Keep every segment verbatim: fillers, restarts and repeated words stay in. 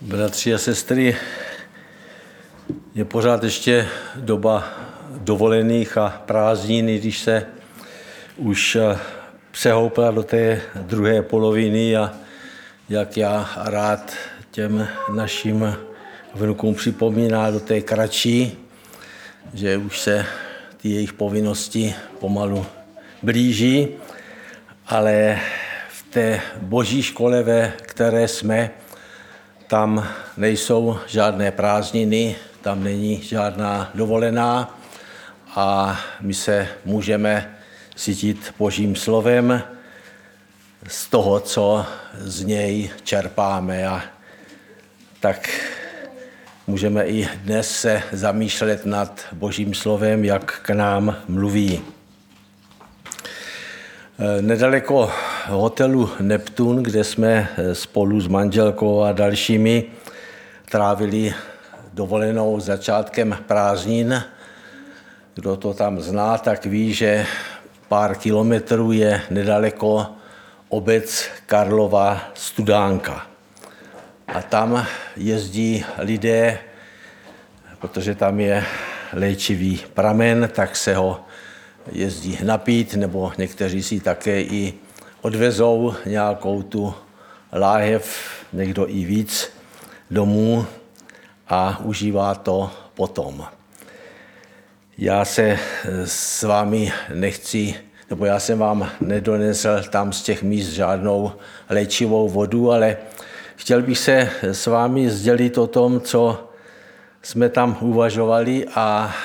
Bratři a sestry, je pořád ještě doba dovolených a prázdnin, když se už přehoupla do té druhé poloviny a jak já rád těm našim vnukům připomíná do té kratší, že už se ty jejich povinnosti pomalu blíží, ale v té boží škole, ve které jsme, tam nejsou žádné prázdniny, tam není žádná dovolená a my se můžeme cítit božím slovem z toho, co z něj čerpáme. A tak můžeme i dnes se zamýšlet nad božím slovem, jak k nám mluví. Nedaleko hotelu Neptun, kde jsme spolu s manželkou a dalšími trávili dovolenou začátkem prázdnin. Kdo to tam zná, tak ví, že pár kilometrů je nedaleko obec Karlova Studánka. A tam jezdí lidé, protože tam je léčivý pramen, tak se ho jezdí napít, nebo někteří si také i odvezou nějakou tu láhev, někdo i víc domů a užívá to potom. Já se s vámi nechci, nebo já jsem vám nedonesl tam z těch míst žádnou léčivou vodu, ale chtěl bych se s vámi sdělit o tom, co jsme tam uvažovali a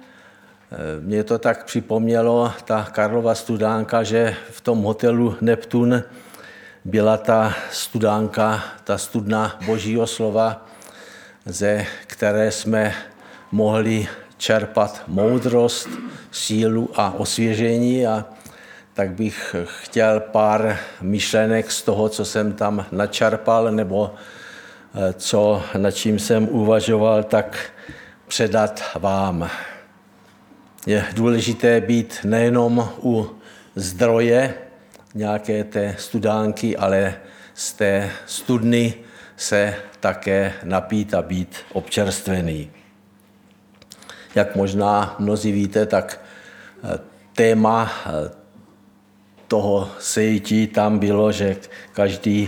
mě to tak připomnělo, ta Karlova Studánka, že v tom hotelu Neptun byla ta studánka, ta studna božího slova, ze které jsme mohli čerpat moudrost, sílu a osvěžení. A tak bych chtěl pár myšlenek z toho, co jsem tam načerpal, nebo co, nad čím jsem uvažoval, tak předat vám. Je důležité být nejenom u zdroje nějaké té studánky, ale z té studny se také napít a být občerstvený. Jak možná mnozí víte, tak téma toho sejítí tam bylo, že každý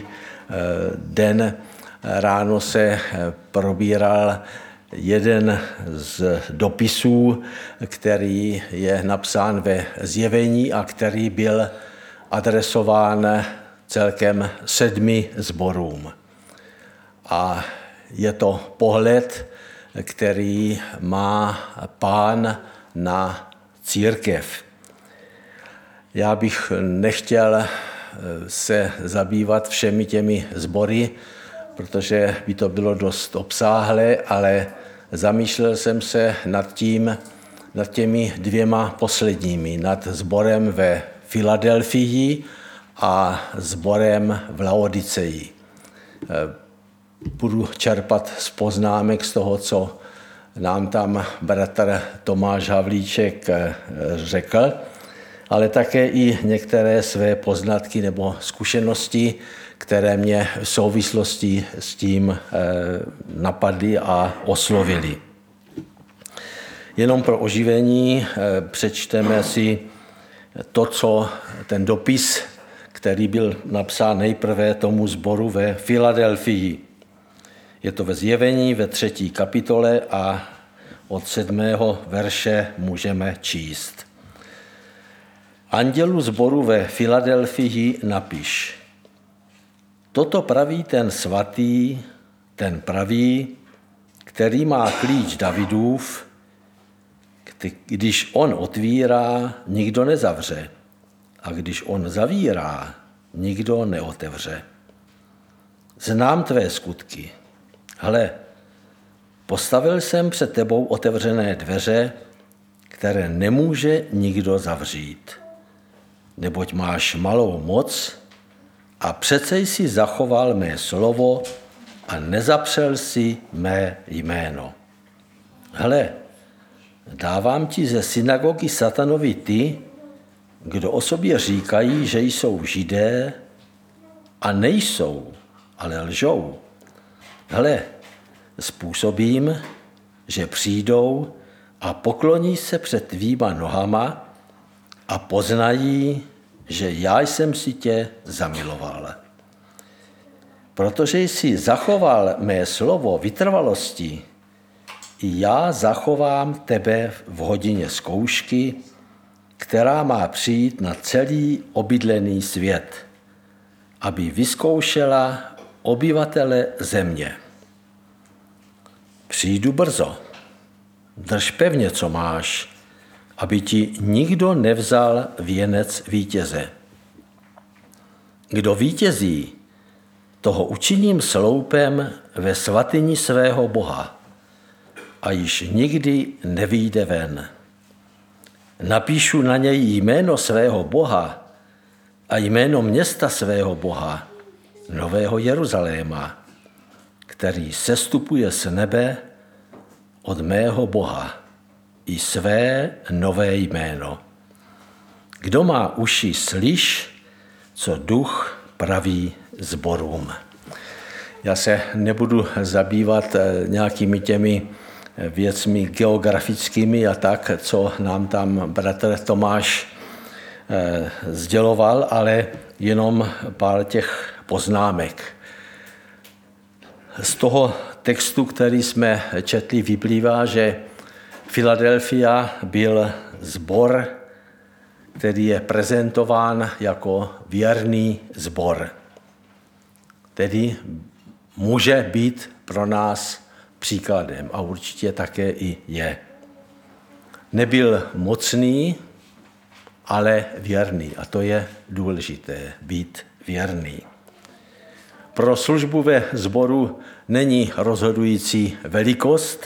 den ráno se probíral jeden z dopisů, který je napsán ve Zjevení a který byl adresován celkem sedmi sborům. A je to pohled, který má Pán na církev. Já bych nechtěl se zabývat všemi těmi sbory, protože by to bylo dost obsáhlé, ale zamýšlel jsem se nad tím, nad těmi dvěma posledními, nad sborem ve Filadelfii a sborem v Laodiceji. Budu čerpat z poznámek z toho, co nám tam bratr Tomáš Havlíček řekl, ale také i některé své poznatky nebo zkušenosti, které mě v souvislosti s tím napadly a oslovily. Jenom pro oživení přečteme si to, co ten dopis, který byl napsán nejprve tomu sboru ve Filadelfii. Je to ve Zjevení ve třetí kapitole a od sedmého verše můžeme číst. Andělu sboru ve Filadelfii napiš: Toto praví ten svatý, ten pravý, který má klíč Davidův, když on otvírá, nikdo nezavře, a když on zavírá, nikdo neotevře. Znám tvé skutky. Hle, postavil jsem před tebou otevřené dveře, které nemůže nikdo zavřít. Neboť máš malou moc a přece jsi zachoval mé slovo a nezapřel si mé jméno. Hle, dávám ti ze synagogy satanovi ty, kdo o sobě říkají, že jsou Židé a nejsou, ale lžou. hle, způsobím, že přijdou a pokloní se před tvýma nohama a poznají, že já jsem si tě zamiloval. Protože jsi zachoval mé slovo vytrvalosti, i já zachovám tebe v hodině zkoušky, která má přijít na celý obydlený svět, aby vyzkoušela obyvatele země. Přijdu brzo, drž pevně, co máš, aby ti nikdo nevzal věnec vítěze. Kdo vítězí, toho učiním sloupem ve svatyni svého Boha a již nikdy nevyjde ven. Napíšu na něj jméno svého Boha a jméno města svého Boha, Nového Jeruzaléma, který sestupuje z nebe od mého Boha, i své nové jméno. Kdo má uši, slyš, co duch praví sborům. Já se nebudu zabývat nějakými těmi věcmi geografickými a tak, co nám tam bratr Tomáš sděloval, ale jenom pár těch poznámek. Z toho textu, který jsme četli, vyplývá, že Filadelfia byl sbor, který je prezentován jako věrný sbor. Tedy může být pro nás příkladem a určitě také i je. Nebyl mocný, ale věrný. A to je důležité, být věrný. Pro službu ve sboru není rozhodující velikost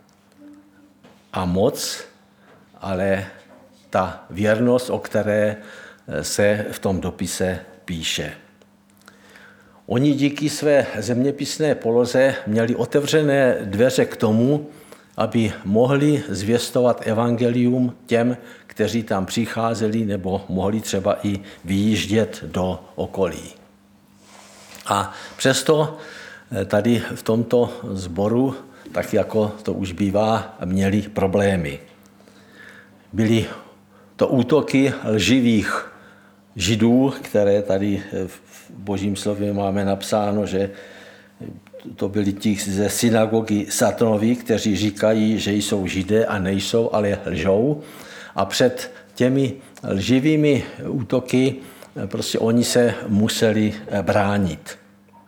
a moc, ale ta věrnost, o které se v tom dopise píše. Oni díky své zeměpisné poloze měli otevřené dveře k tomu, aby mohli zvěstovat evangelium těm, kteří tam přicházeli nebo mohli třeba i vyjíždět do okolí. A přesto tady v tomto sboru, tak jako to už bývá, měli problémy. Byly to útoky lživých Židů, které tady v Božím slově máme napsáno, že to byli ti ze synagogy Satanovy, kteří říkají, že jsou Židé a nejsou, ale lžou. A před těmi lživými útoky prostě oni se museli bránit.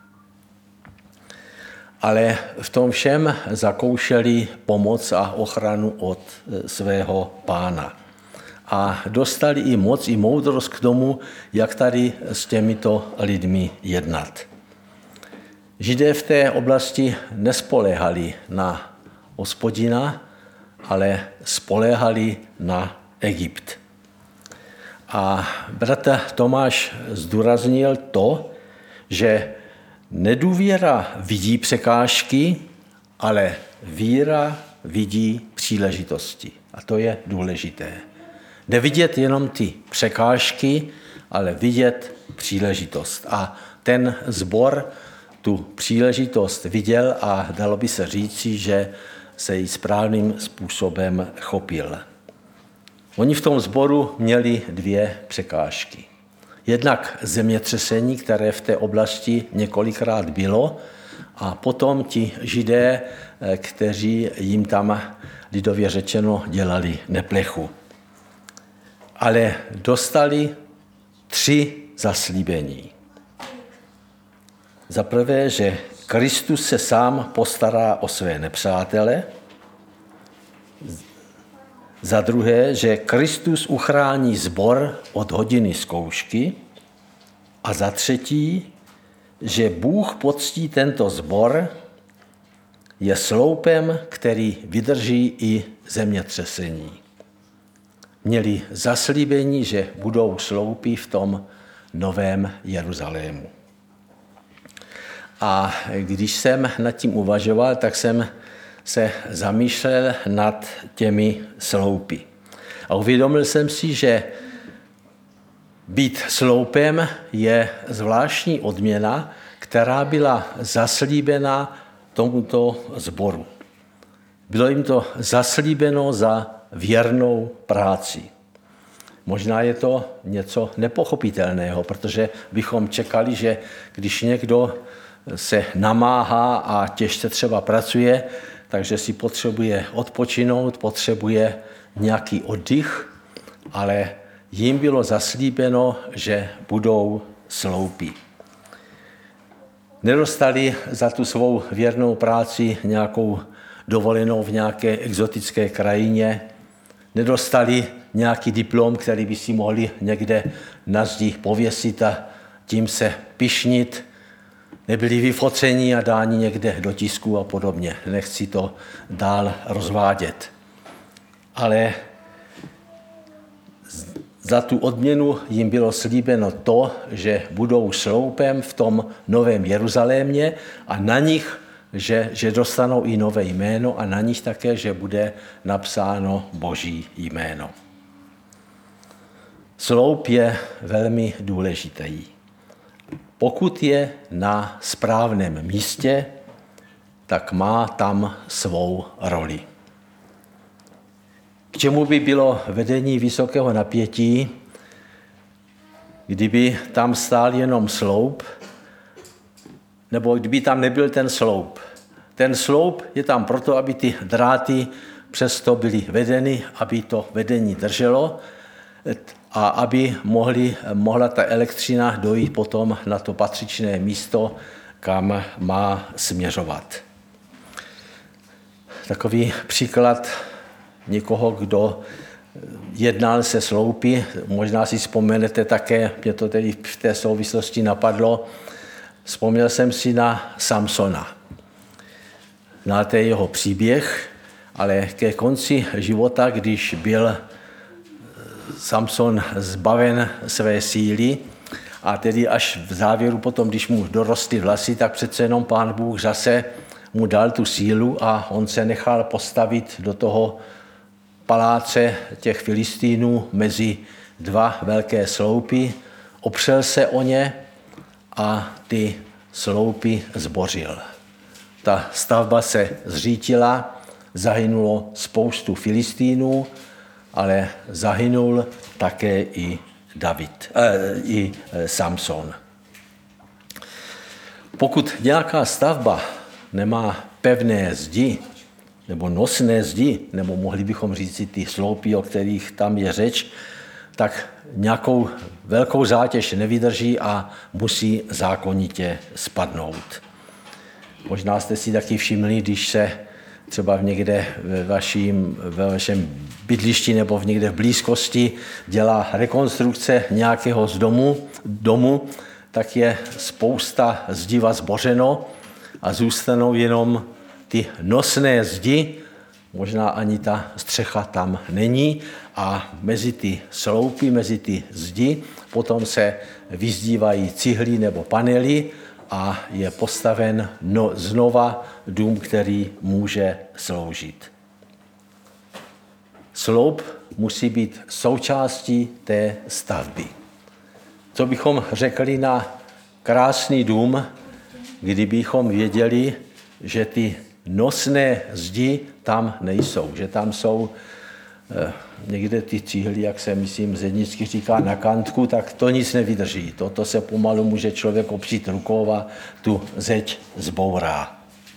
Ale v tom všem zakoušeli pomoc a ochranu od svého Pána. A dostali i moc, i moudrost k tomu, jak tady s těmito lidmi jednat. Židé v té oblasti nespoléhali na Hospodina, ale spoléhali na Egypt. A bratr Tomáš zdůraznil to, že nedůvěra vidí překážky, ale víra vidí příležitosti. A to je důležité. Nevidět jenom ty překážky, ale vidět příležitost. A ten sbor tu příležitost viděl a dalo by se říci, že se jí správným způsobem chopil. Oni v tom sboru měli dvě překážky. Jednak zemětřesení, které v té oblasti několikrát bylo, a potom ti Židé, kteří jim tam lidově řečeno dělali neplechu. Ale dostali tři zaslíbení. Za prvé, že Kristus se sám postará o své nepřátele. Za druhé, že Kristus uchrání sbor od hodiny zkoušky. A za třetí, že Bůh poctí tento sbor, je sloupem, který vydrží i zemětřesení. Měli zaslíbení, že budou sloupy v tom Novém Jeruzalému. A když jsem nad tím uvažoval, tak jsem se zamýšlel nad těmi sloupy. A uvědomil jsem si, že být sloupem je zvláštní odměna, která byla zaslíbena tomuto sboru. Bylo jim to zaslíbeno za věrnou práci. Možná je to něco nepochopitelného, protože bychom čekali, že když někdo se namáhá a těžce třeba pracuje, takže si potřebuje odpočinout, potřebuje nějaký oddych, ale jim bylo zaslíbeno, že budou sloupí. Nedostali za tu svou věrnou práci nějakou dovolenou v nějaké exotické krajině, nedostali nějaký diplom, který by si mohli někde na zdi pověsit a tím se pyšnit, nebyli vyfoceni a dáni někde do tisku a podobně. Nechci to dál rozvádět. Ale za tu odměnu jim bylo slíbeno to, že budou sloupem v tom novém Jeruzalémě a na nich, že, že dostanou i nové jméno a na nich také, že bude napsáno Boží jméno. Sloup je velmi důležitý. Pokud je na správném místě, tak má tam svou roli. K čemu by bylo vedení vysokého napětí, kdyby tam stál jenom sloup, nebo kdyby tam nebyl ten sloup. Ten sloup je tam proto, aby ty dráty přesto byly vedeny, aby to vedení drželo a aby mohli, mohla ta elektřina dojít potom na to patřičné místo, kam má směřovat. Takový příklad někoho, kdo jednal se sloupy, možná si vzpomenete také, mě to tedy v té souvislosti napadlo, vzpomněl jsem si na Samsona. Znáte jeho příběh, ale ke konci života, když byl Samson zbaven své síly a tedy až v závěru potom, když mu dorostly vlasy, tak přece jenom Pán Bůh zase mu dal tu sílu a on se nechal postavit do toho paláce těch Filistínů mezi dva velké sloupy, opřel se o ně a ty sloupy zbořil. Ta stavba se zřítila, zahynulo spoustu Filistínů, ale zahynul také i David, eh, i Samson. Pokud nějaká stavba nemá pevné zdi, nebo nosné zdi, nebo mohli bychom říct si ty sloupy, o kterých tam je řeč, tak nějakou velkou zátěž nevydrží a musí zákonitě spadnout. Možná jste si taky všimli, když se třeba někde ve, vaším, ve vašem bydlišti nebo v někde v blízkosti dělá rekonstrukce nějakého z domu, domu, tak je spousta zdiva zbořeno a zůstanou jenom ty nosné zdi, možná ani ta střecha tam není a mezi ty sloupy, mezi ty zdi potom se vyzdívají cihly nebo panely a je postaven no, znova dům, který může sloužit. Sloup musí být součástí té stavby. Co bychom řekli na krásný dům, kdybychom věděli, že ty nosné zdi tam nejsou, že tam jsou eh, někde ty cihly, jak se myslím zednicky říká, na kantku, tak to nic nevydrží. Toto se pomalu může člověk opřít rukou a tu zeď zbourá.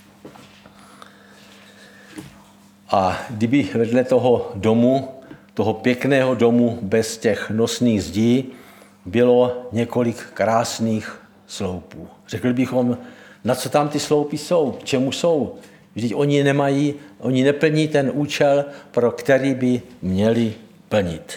A kdyby vedle toho domu, toho pěkného domu bez těch nosných zdí, bylo několik krásných sloupů. Řekli bychom, na co tam ty sloupy jsou, k čemu jsou. Vždyť oni nemají, oni neplní ten účel, pro který by měli plnit.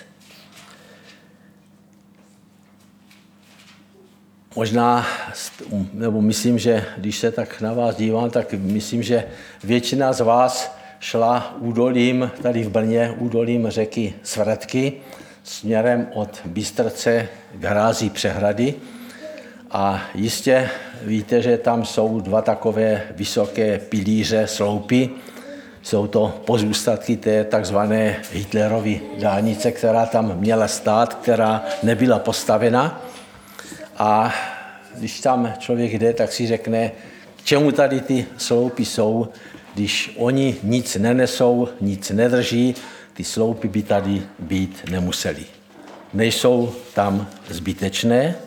Možná, nebo myslím, že když se tak na vás dívám, tak myslím, že většina z vás šla údolím, tady v Brně, údolím řeky Svratky, směrem od Bystrce k hrází Přehrady. A jistě víte, že tam jsou dva takové vysoké pilíře, sloupy. Jsou to pozůstatky té takzvané Hitlerovy dálnice, která tam měla stát, která nebyla postavena. A když tam člověk jde, tak si řekne, čemu tady ty sloupy jsou, když oni nic nenesou, nic nedrží, ty sloupy by tady být nemusely. Nejsou tam zbytečné.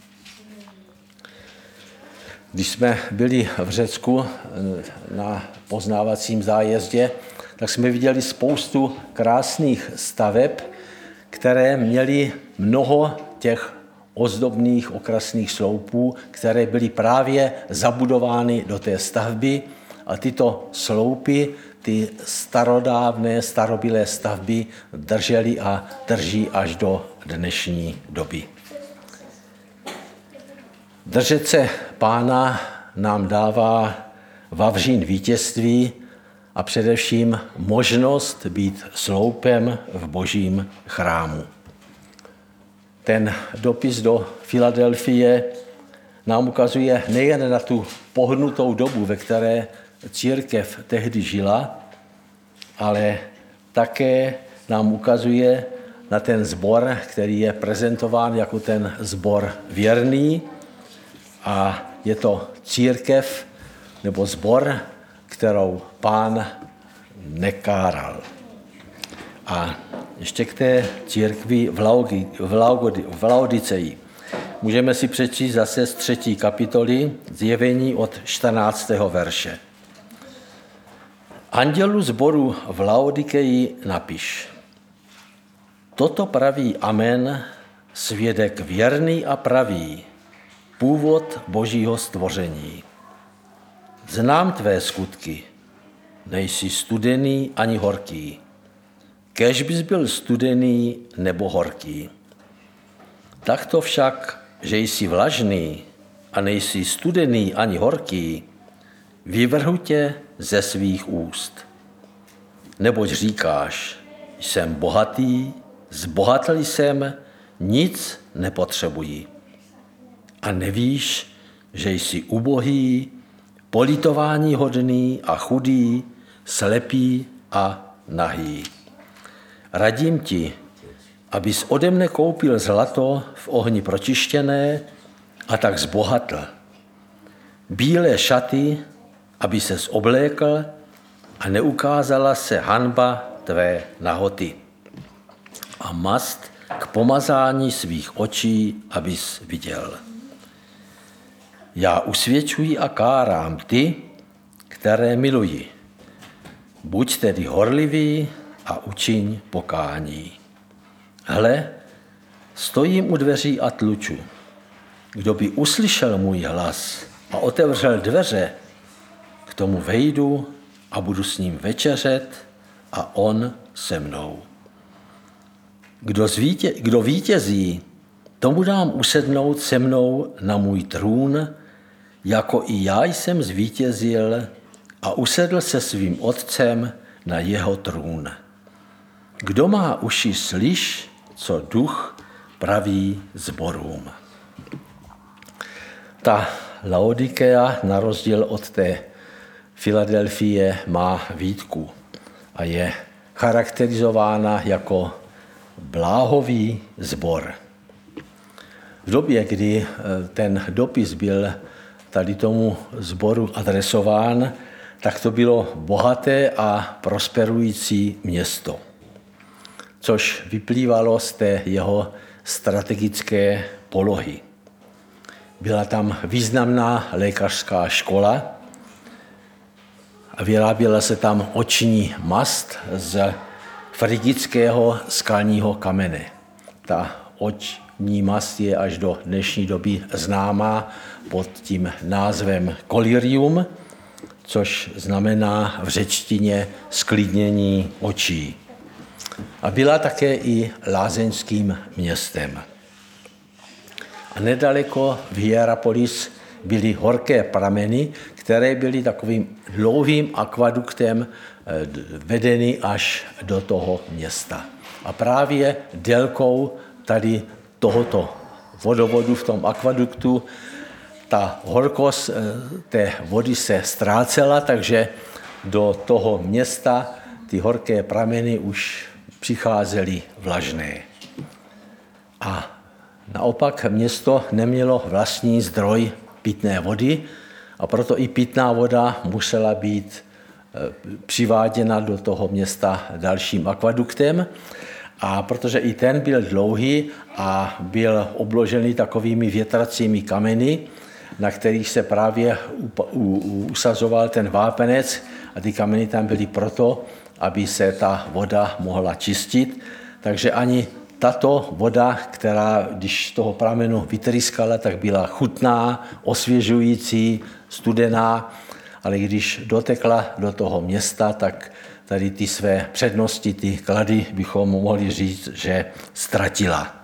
Když jsme byli v Řecku na poznávacím zájezdě, tak jsme viděli spoustu krásných staveb, které měly mnoho těch ozdobných okrasných sloupů, které byly právě zabudovány do té stavby a tyto sloupy, ty starodávné, starobylé stavby držely a drží až do dnešní doby. Držet se Pána nám dává vavřín vítězství a především možnost být sloupem v Božím chrámu. Ten dopis do Filadelfie nám ukazuje nejen na tu pohnutou dobu, ve které církev tehdy žila, ale také nám ukazuje na ten sbor, který je prezentován jako ten sbor věrný, a je to církev nebo sbor, kterou Pán nekáral. A ještě k té církvi v, Laudi, v, Laudi, v Laodiceji. Můžeme si přečíst zase z třetí kapitoly Zjevení od čtrnáctého verše. Andělu sboru v Laodikeji napiš. Toto praví Amen, svědek věrný a pravý, původ Božího stvoření. Znám tvé skutky, nejsi studený ani horký. Kéž bys byl studený nebo horký. Takto však, že jsi vlažný a nejsi studený ani horký, vyvrhu tě ze svých úst. Neboť říkáš, jsem bohatý, zbohatl jsem, nic nepotřebuji. A nevíš, že jsi ubohý, politování hodný a chudý, slepý a nahý. Radím ti, abys ode mne koupil zlato v ohni pročištěné a tak zbohatl. Bílé šaty, aby ses oblékl a neukázala se hanba tvé nahoty. A mast k pomazání svých očí, abys viděl. Já usvědčuji a kárám ty, které miluji. Buď tedy horlivý a učiň pokání. Hle, stojím u dveří a tluču. Kdo by uslyšel můj hlas a otevřel dveře, k tomu vejdu a budu s ním večeřet a on se mnou. Kdo, zvítě, kdo vítězí, tomu dám usednout se mnou na můj trůn, jako i já jsem zvítězil a usedl se svým otcem na jeho trůn. Kdo má uši, slyš, co duch praví sborům. Ta Laodikea, na rozdíl od té Filadelfie, má výtku a je charakterizována jako bláhový sbor. V době, kdy ten dopis byl tady tomu sboru adresován, tak to bylo bohaté a prosperující město, což vyplývalo z té jeho strategické polohy. Byla tam významná lékařská škola a vyráběla se tam oční mast z frigického skalního kamene. Ta oční mast je až do dnešní doby známá pod tím názvem collyrium, což znamená v řečtině sklidnění očí. A byla také i lázeňským městem. A nedaleko v Hierapolis byly horké prameny, které byly takovým dlouhým akvaduktem vedeny až do toho města. A právě délkou tady tohoto vodovodu v tom akvaduktu ta horkost té vody se ztrácela, takže do toho města ty horké prameny už přicházely vlažné. A naopak město nemělo vlastní zdroj pitné vody A proto i pitná voda musela být přiváděna do toho města dalším akvaduktem. A protože i ten byl dlouhý a byl obložený takovými větracími kameny, na kterých se právě usazoval ten vápenec, a ty kameny tam byly proto, aby se ta voda mohla čistit. Takže ani tato voda, která když z toho pramenu vytryskala, tak byla chutná, osvěžující, studená, ale když dotekla do toho města, tak tady ty své přednosti, ty klady, bychom mohli říct, že ztratila.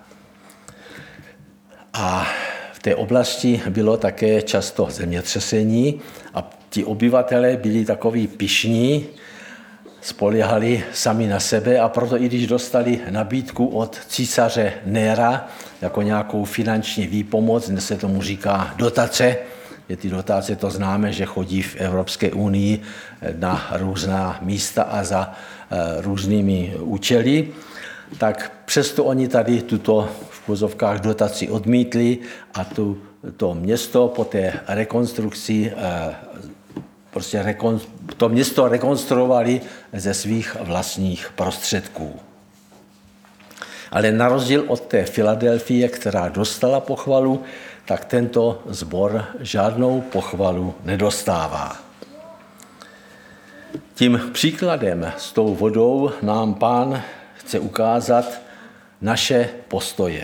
A v té oblasti bylo také často zemětřesení a ti obyvatelé byli takoví pyšní, spoléhali sami na sebe a proto i když dostali nabídku od císaře Néra jako nějakou finanční výpomoc, dnes se tomu říká dotace, je ty dotace, to známe, že chodí v Evropské unii na různá místa a za různými účely, tak přesto oni tady tuto v vozovkách dotaci odmítli a tu, to město po té rekonstrukci prostě to město rekonstruovali ze svých vlastních prostředků. Ale na rozdíl od té Filadelfie, která dostala pochvalu, tak tento sbor žádnou pochvalu nedostává. Tím příkladem s tou vodou nám Pán chce ukázat naše postoje.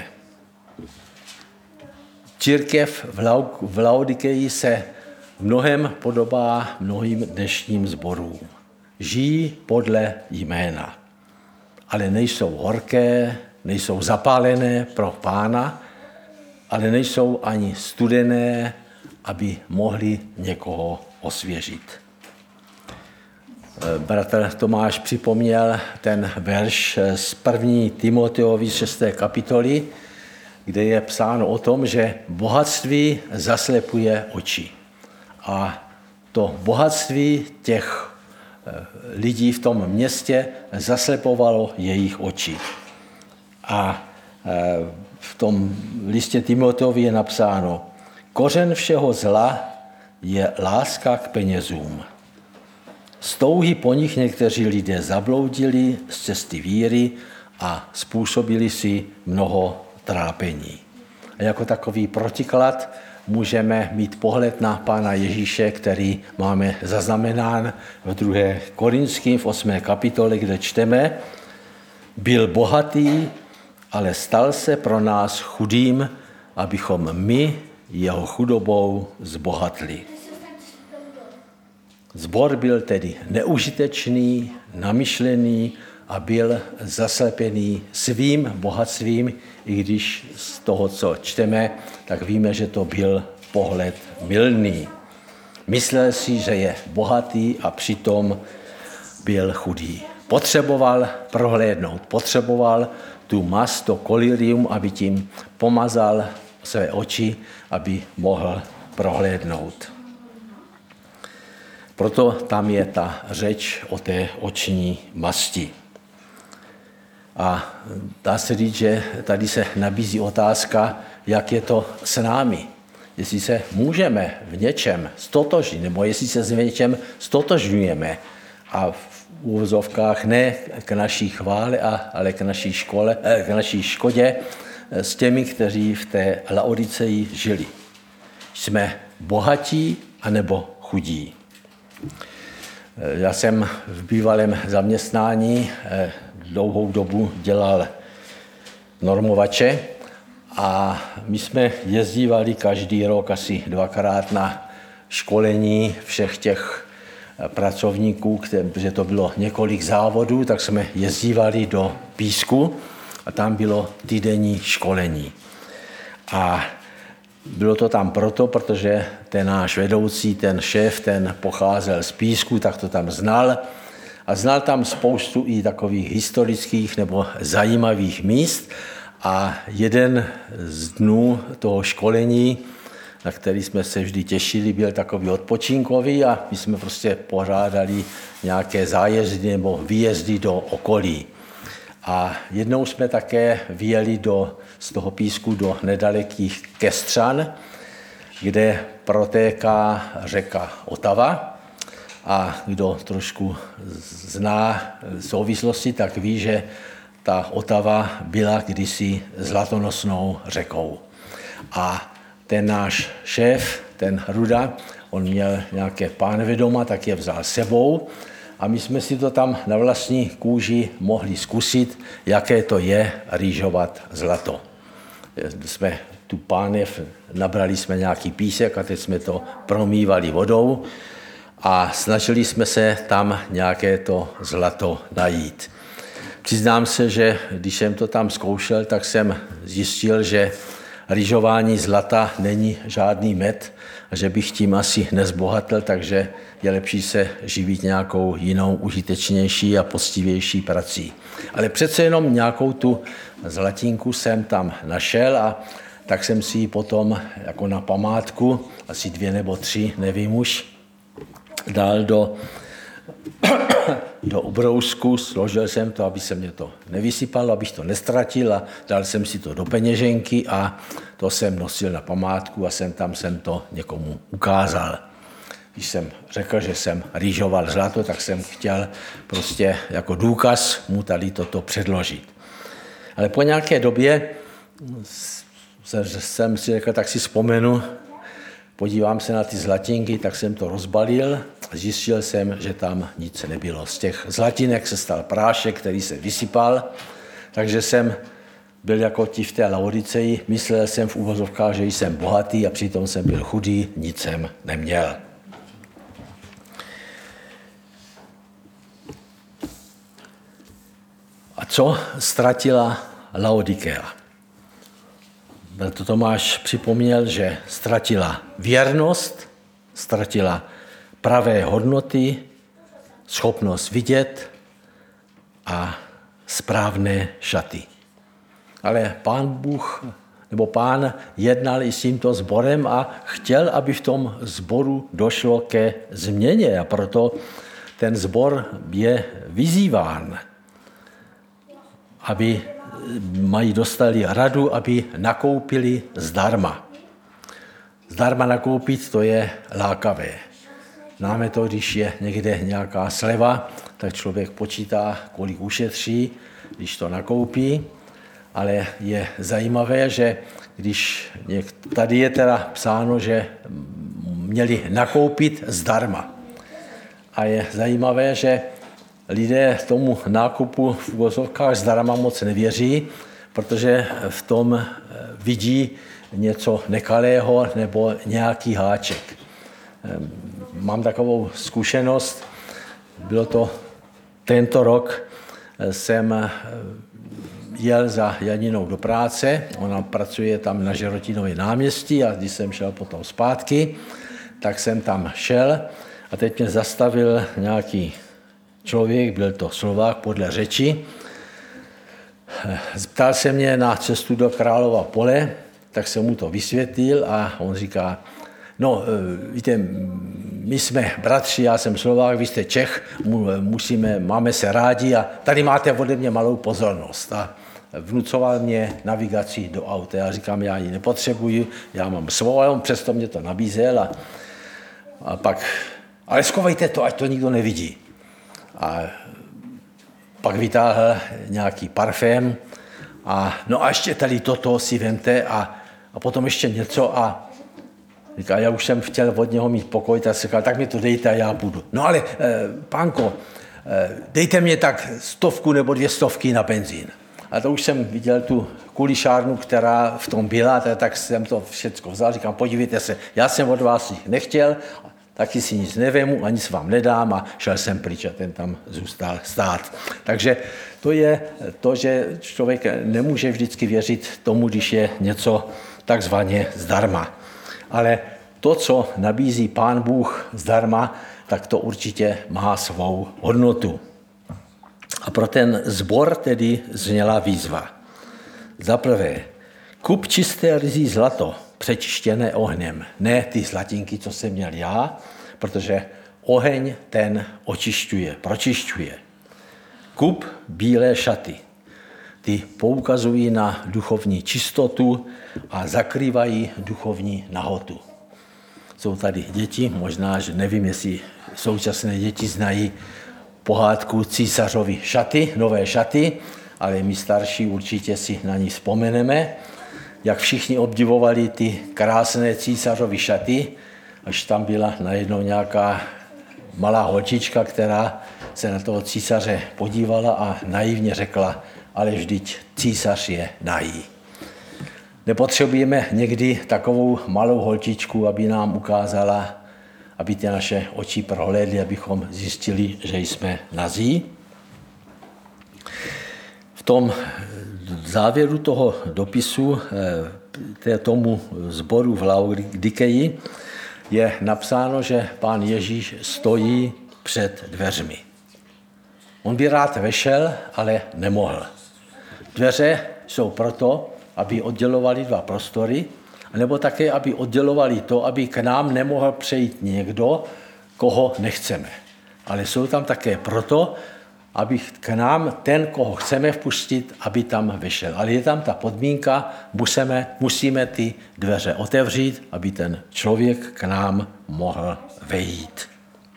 Církev v Laodikeji se v mnohem podobá mnohým dnešním sborům. Žijí podle jména, ale nejsou horké, nejsou zapálené pro Pána, ale nejsou ani studené, aby mohli někoho osvěžit. Bratr Tomáš připomněl ten verš z první Timoteovi šesté kapitoly, kde je psáno o tom, že bohatství zaslepuje oči. A to bohatství těch lidí v tom městě zaslepovalo jejich oči. A v tom listě Timoteovi je napsáno, kořen všeho zla je láska k penězům. Z touhy po nich někteří lidé zabloudili z cesty víry a způsobili si mnoho trápení. A jako takový protiklad můžeme mít pohled na Pána Ježíše, který máme zaznamenán v druhé Korinským v osmé kapitole, kde čteme, byl bohatý, ale stal se pro nás chudým, abychom my jeho chudobou zbohatli. Zbor byl tedy neužitečný, namyšlený a byl zaslepený svým bohatstvím, i když z toho, co čteme, tak víme, že to byl pohled mylný. Myslel si, že je bohatý a přitom byl chudý. Potřeboval prohlédnout, potřeboval tu mast, to kolirium, aby tím pomazal své oči, aby mohl prohlédnout. Proto tam je ta řeč o té oční masti. A dá se říct, že tady se nabízí otázka, jak je to s námi. Jestli se můžeme v něčem stotožnit, nebo jestli se s něčem stotožňujeme a v úvozovkách ne k naší chvále, ale k naší, škole, k naší škodě s těmi, kteří v té Laodiceji žili. Jsme bohatí anebo chudí. Já jsem v bývalém zaměstnání dlouhou dobu dělal normovače a my jsme jezdívali každý rok asi dvakrát na školení všech těch pracovníků, protože to bylo několik závodů, tak jsme jezdívali do Písku a tam bylo týdenní školení. A bylo to tam proto, protože ten náš vedoucí, ten šéf, ten pocházel z Písku, tak to tam znal. A znal tam spoustu i takových historických nebo zajímavých míst. A jeden z dnů toho školení, na který jsme se vždy těšili, byl takový odpočinkový a my jsme prostě pořádali nějaké zájezdy nebo výjezdy do okolí. A jednou jsme také vyjeli do, z toho Písku do nedalekých Kestřan, kde protéká řeka Otava. A kdo trošku zná souvislosti, tak ví, že ta Otava byla kdysi zlatonosnou řekou. A ten náš šéf, ten Ruda, on měl nějaké pánve doma, tak je vzal sebou a my jsme si to tam na vlastní kůži mohli zkusit, jaké to je rýžovat zlato. Jsme tu pánev, nabrali jsme nějaký písek a teď jsme to promývali vodou a snažili jsme se tam nějaké to zlato najít. Přiznám se, že když jsem to tam zkoušel, tak jsem zjistil, že rýžování zlata není žádný med a že bych tím asi nezbohatl, takže je lepší se živit nějakou jinou užitečnější a poctivější prací. Ale přece jenom nějakou tu zlatinku jsem tam našel a tak jsem si ji potom jako na památku, asi dvě nebo tři, nevím už, dal do, do ubrousku, složil jsem to, aby se mě to nevysypalo, abych to nestratil a dal jsem si to do peněženky a to jsem nosil na památku a jsem tam jsem to někomu ukázal. Když jsem řekl, že jsem rýžoval zlato, tak jsem chtěl prostě jako důkaz mu tady toto předložit. Ale po nějaké době jsem si řekl, tak si vzpomenu, podívám se na ty zlatinky, tak jsem to rozbalil a zjistil jsem, že tam nic nebylo. Z těch zlatinek se stal prášek, který se vysypal, takže jsem byl jako ti v té Laodiceji, myslel jsem v uvozovkách, že jsem bohatý a přitom jsem byl chudý, nic jsem neměl. A co ztratila Laodikea? To Tomáš připomněl, že ztratila věrnost, ztratila pravé hodnoty, schopnost vidět a správné šaty. Ale Pán Bůh, nebo Pán jednal i s tímto sborem a chtěl, aby v tom sboru došlo ke změně a proto ten sbor je vyzýván, aby mají dostali radu, aby nakoupili zdarma. Zdarma nakoupit, to je lákavé. Známe to, když je někde nějaká sleva, tak člověk počítá, kolik ušetří, když to nakoupí, ale je zajímavé, že když tady je teda psáno, že měli nakoupit zdarma. A je zajímavé, že lidé tomu nákupu v uvozovkách zdarma moc nevěří, protože v tom vidí něco nekalého nebo nějaký háček. Mám takovou zkušenost, bylo to tento rok, jsem jel za Janinou do práce, ona pracuje tam na Žerotinově náměstí a když jsem šel potom zpátky, tak jsem tam šel a teď mě zastavil nějaký člověk, byl to Slovák podle řeči. Zeptal se mě na cestu do Králova Pole, tak jsem mu to vysvětlil a on říká, no víte, my jsme bratři, já jsem Slovák, vy jste Čech, musíme, máme se rádi a tady máte ode mě malou pozornost. A vnucoval mě navigaci do auta. Já říkám, já ji nepotřebuji, já mám svou, a on přesto mě to nabízel a, a pak, ale schovejte to, ať to nikdo nevidí. A pak vytáhl nějaký parfém a no a ještě tady toto si vemte a, a potom ještě něco a říká, já už jsem chtěl od něho mít pokoj, tak říkal, tak mi to dejte a já půjdu. No ale, eh, pánko, eh, dejte mě tak stovku nebo dvě stovky na benzín. A to už jsem viděl tu kulišárnu, která v tom byla, tak jsem to všechno vzal, říkám, podívejte se, já jsem od vás nechtěl, taky si nic nevemu a nic vám nedám a šel jsem pryč a ten tam zůstal stát. Takže to je to, že člověk nemůže vždycky věřit tomu, když je něco takzvaně zdarma. Ale to, co nabízí Pán Bůh zdarma, tak to určitě má svou hodnotu. A pro ten sbor tedy zněla výzva. Za prvé, kup čisté ryzí zlato, přečištěné ohněm. Ne ty zlatinky, co jsem měl já, protože oheň ten očišťuje, pročišťuje. Kup bílé šaty. Ty poukazují na duchovní čistotu a zakrývají duchovní nahotu. Jsou tady děti, možná, že nevím, jestli současné děti znají pohádku Císařovi šaty, nové šaty, ale my starší určitě si na ní vzpomeneme, jak všichni obdivovali ty krásné císařovy šaty, až tam byla najednou nějaká malá holčička, která se na toho císaře podívala a naivně řekla, ale vždyť císař je nahý. Nepotřebujeme někdy takovou malou holčičku, aby nám ukázala, aby ty naše oči prohlédly, abychom zjistili, že jsme nazí. V tom závěru toho dopisu tomu sboru v Laodikeji je napsáno, že Pán Ježíš stojí před dveřmi. On by rád vešel, ale nemohl. Dveře jsou proto, aby oddělovali dva prostory, nebo také, aby oddělovali to, aby k nám nemohl přejít někdo, koho nechceme. Ale jsou tam také proto, aby k nám ten, koho chceme vpustit, aby tam vešel. Ale je tam ta podmínka, musíme, musíme ty dveře otevřít, aby ten člověk k nám mohl vejít.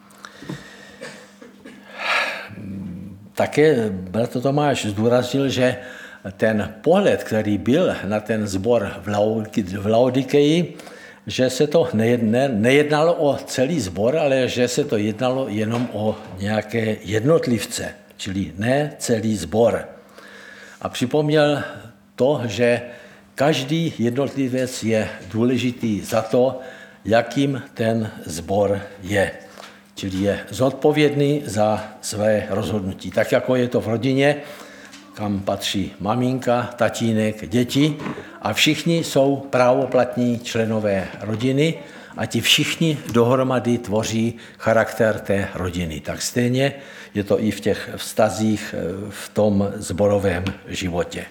Také bratr Tomáš zdůraznil, že ten pohled, který byl na ten sbor v Laodikeji, že se to nejednalo o celý sbor, ale že se to jednalo jenom o nějaké jednotlivce, čili ne celý sbor. A připomněl to, že každý jednotlivec je důležitý za to, jakým ten sbor je. Čili je zodpovědný za své rozhodnutí. Tak jako je to v rodině, kam patří maminka, tatínek, děti a všichni jsou právoplatní členové rodiny a ti všichni dohromady tvoří charakter té rodiny. Tak stejně je to i v těch vztazích v tom sborovém životě.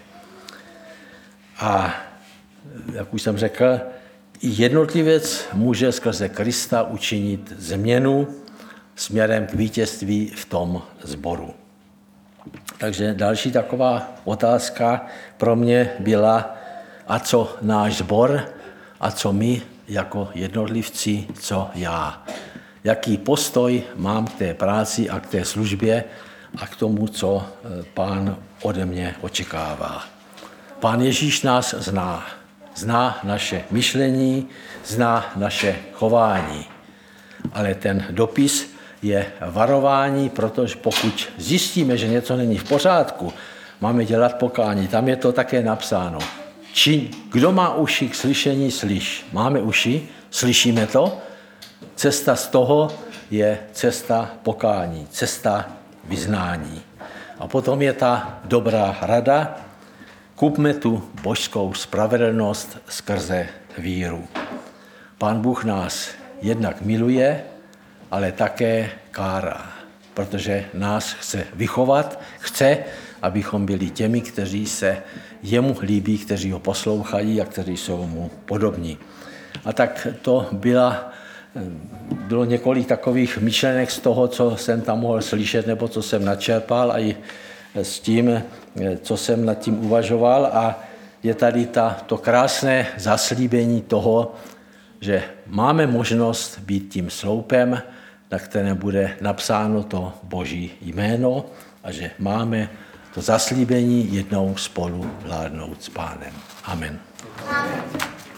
A jak už jsem řekl, jednotlivec může skrze Krista učinit změnu směrem k vítězství v tom sboru. Takže další taková otázka pro mě byla, a co náš sbor, a co my jako jednotlivci, co já. Jaký postoj mám k té práci a k té službě a k tomu, co Pán ode mě očekává. Pán Ježíš nás zná. Zná naše myšlení, zná naše chování. Ale ten dopis je varování, protože pokud zjistíme, že něco není v pořádku, máme dělat pokání. Tam je to také napsáno. Či, kdo má uši k slyšení, slyš. Máme uši, slyšíme to. Cesta z toho je cesta pokání, cesta vyznání. A potom je ta dobrá rada, kupme tu božskou spravedlnost skrze víru. Pán Bůh nás jednak miluje, ale také kárá, protože nás chce vychovat, chce, abychom byli těmi, kteří se jemu líbí, kteří ho poslouchají a kteří jsou mu podobní. A tak to byla, bylo několik takových myšlenek z toho, co jsem tam mohl slyšet, nebo co jsem načerpal, a i s tím, co jsem nad tím uvažoval. A je tady ta, to krásné zaslíbení toho, že máme možnost být tím sloupem, na kterém bude napsáno to Boží jméno, a že máme to zaslíbení jednou spolu vládnout s Pánem. Amen. Amen.